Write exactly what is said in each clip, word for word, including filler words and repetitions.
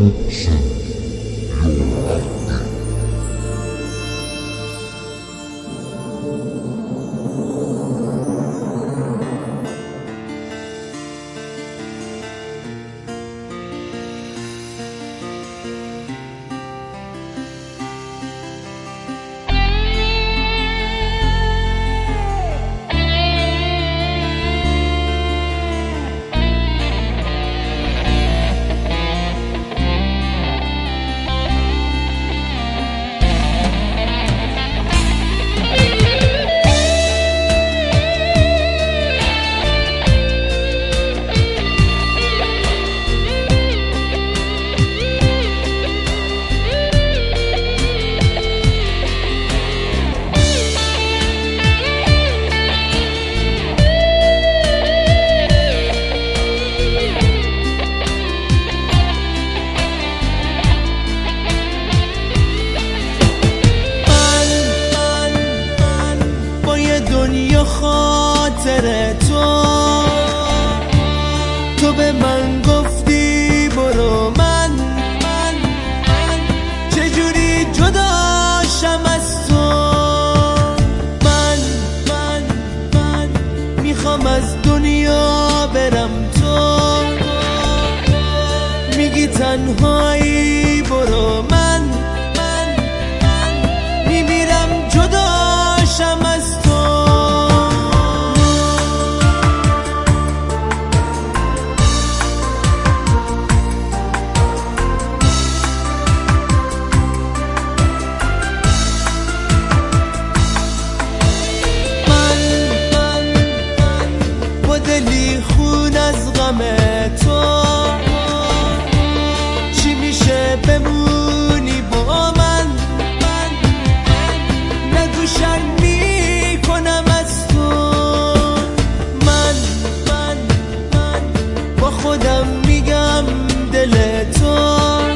Mixing your update. دنیا خاطر تو تو به من گفتی برو من من من چجوری جداشم از تو من من من میخوام از دنیا برم تو میگی تنهایی برو من من من میمیرم جداشم از تو دلی خون از غم تو چی میشه بمونی با من من نگو شرم میکنم از تو من من من با خودم میگم دل تو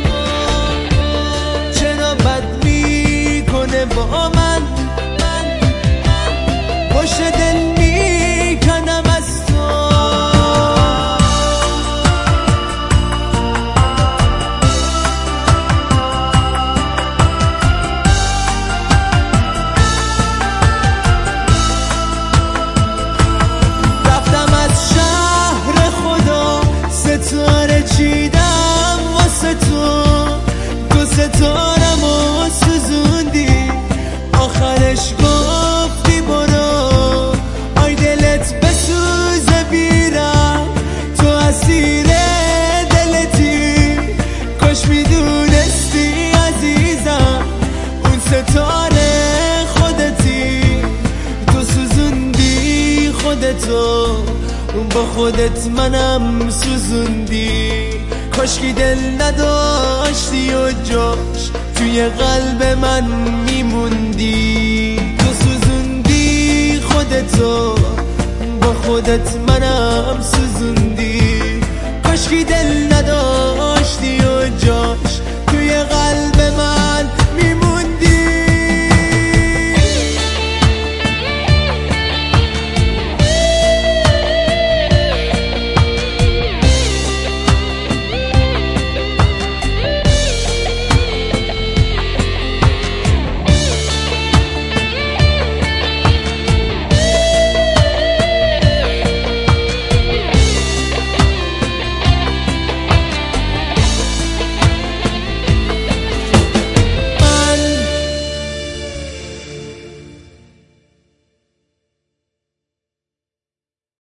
چرا بد میکنه با من من من پشت دل میکنم از ستاره چیدم واسه تو دو ستارم و سوزوندی آخرش گفتی برو آی دلت بسوزه بیرم تو اسیر دلتی کاش میدونستی عزیزم اون ستاره خودتی تو سوزوندی خودتو با خودت منم سوزوندی کاشکی دل نداشتی و جاش توی قلب من میموندی تو سوزوندی خودتو با خودت منم سوزوندی